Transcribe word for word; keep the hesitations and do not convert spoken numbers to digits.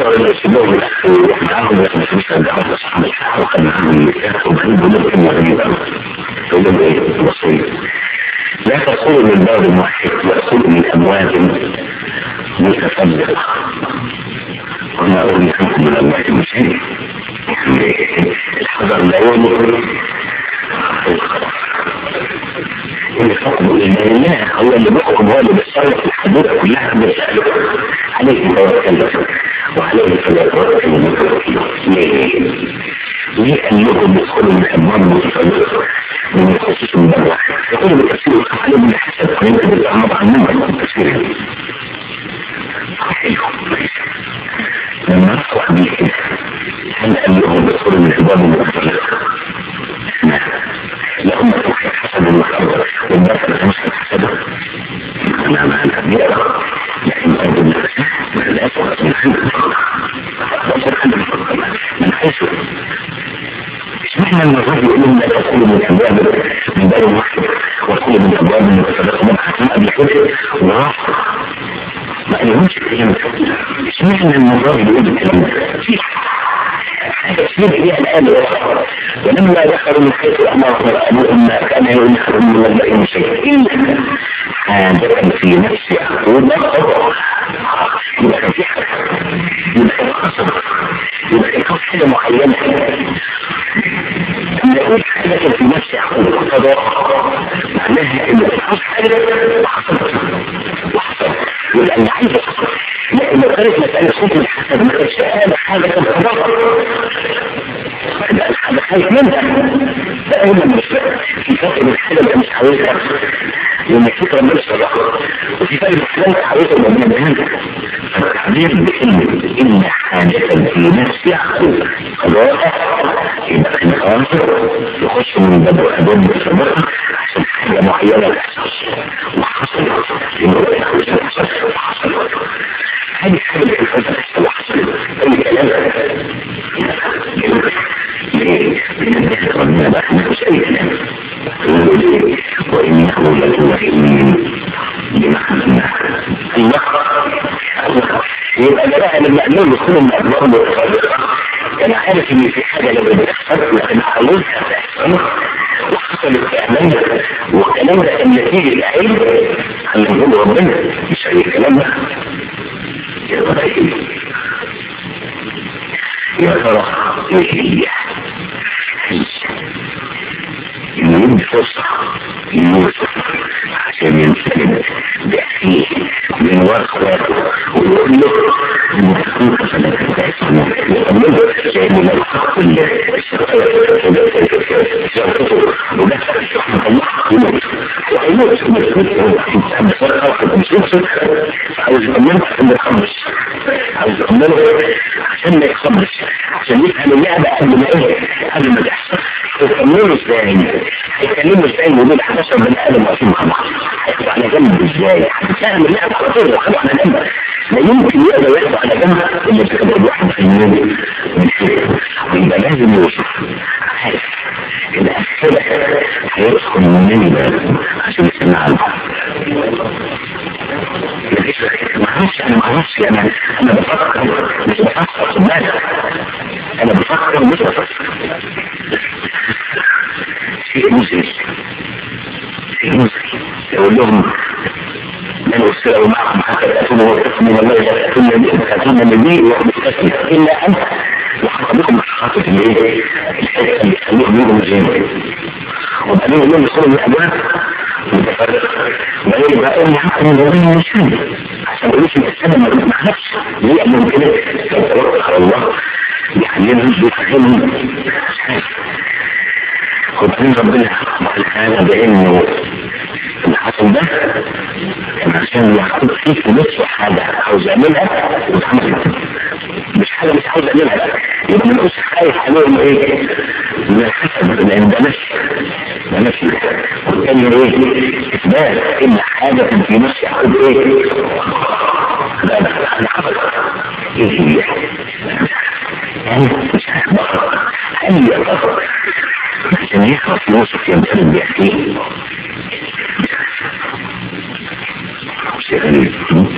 يقدروا يسيبوهم الاخر ويروح معاهم لكن مش هيرجعوا لاصحاب الحق وكان معاهم المكان وبعدين بيقولوا كلمه غريبه يقولوا ايه بسيط لا تقولوا من باب واحد ويقولوا من ابواب متفرقه وانا اقول لكم من ابواب مشاهد الحذر لا يمر اللي حكم الله هو اللي بيحكم هو اللي بيتصرف الحدود كلها بيسأله عليه توكل وعليه توكل ليه؟ ليه قال لهم يدخلوا من أبواب متفرقة من الخصوص من باب واحد يقولوا بالتفسير عليه من حسب ويمكن بالأمر عنهم التفسير حلو لما رفعوا عمل كده هل قال لهم يدخلوا من أبواب متفرقة؟ لهم توحيد حسب المحرر والبركة المسلم حسبه أنا معنا بيئة لكن أرض النفس الأسوأ من حين من حيث اسمعنا المرض يقولون لا تقول من أبواب من باب واحد وتقول من أبواب المتفرقة مبحث قبل كده ورافع ما قالهمش الكلام اسمعنا المرض يقول الكلام ده حاجة كثير هي الآن ولما دخلوا من حيث الأمر أبوهم ما كان ينحر من الله شيء إلا حاجة في نفس يعقوب يبقى كان في حاجة يبقى كان قصر يبقى كان حاجة معينة أن يقول حاجة في نفس يعقوب معناها إنه تحصل حاجة وحصلت وحصلت يبقى اللي عايزة لكن لو كانت مسألة صوت الحسن ما كانش قال حاجة تنتظر يبقى الحاجة خايف منها ده هنا مش في فرق من الحاجة اللي مش عاوزها لأن في ربنا صدقه وفي فرق من الحاجة اللي عاوزها ربنا بهذا التعبير بكلمة إن حاجة في نفس يعقوب قضاء يبقى في الآخر يخش من باب أبواب متصدقة عشان حاجة معينة تحصل وحصلت يبقى حصلت وحصلت هذه الحاجة اللي كانت تحصل وحصلت أي كلام ليه؟ لأن ربنا بقى مش أي كلام وإنه لتوحيد بمعنى الله يبقى بقى لما أقول لكل الأبواب المتفرقة أنا عارف إن في حاجة لما بتحصل لكن عاوزها تحصل وحصلت فعلا والكلام ده كان نتيجة العلم اللي نقول ربنا مش أي كلام ده يبقى إيه؟ يا ترى إيه هي؟ إنه يدي فرصة يوسف عشان ينسلم بأخيه من ورقه ويقول له إنه تكون فلا تتعسنا يقول له لأنه لا يحق الشرطة ودخل الشحنة الله يموت ويموت أما فرقه وحد مش يوسف عاوز يطمنه عشان ما يخمش عاوز يطمنه عشان ما يخمش عشان يفهم اللعبة قبل ما ايه قبل ما تحصل يطمنه ازاي هيكلمه ازاي ويقول حدث من آدم وفيم خمس هياخد على جنب ازاي هتفهم اللعبة على طول وخلوا على جنب لا يمكن يقدر ياخد على جنب اللي بتقدر واحد في المية من حيث ويبقى لازم يوصف عارف الأسئلة هيدخل منين بقى عشان يسمع عنها ما اعرفش انا ما اعرفش انا انا بفكر مش بفكر صدقني انا بفكر مش بفكر شيء مزعج شيء مزعج يقول لهم من يسألوا معهم حتى تأتون من الله تأتون من النبي ومستثنى إلا أنت وحقبكم حقاقة الايه الحقيقة اللي خلوهم يقولوا زين وبعدين يقولون يدخلوا من الأبواب متفرقة وبعدين يبقى أقول لهم من الوين المشان عشان يقولوش إن السنة ما مع نفسه ليه أنهم كده يتوقع على الله يحللهم بيفهمهم وبعدين ربنا يحقق الحالة بأنه الحصل ده كان عشان يحط فيه في نفسه حاجة عاوز يعملها وتعملها مش حاجة مش عاوز يعملها يبقى من أسر خايف عليهم ايه من الحسن لأن ده نفسي ده نفسي والتاني ايه إثبات إن حاجة كان في نفسي يحط ايه لا لا أنا حصل ايه هي يعني مش هيخبر هل يخبر عشان يخلص يوسف يمتلك بأخيه شيء غريب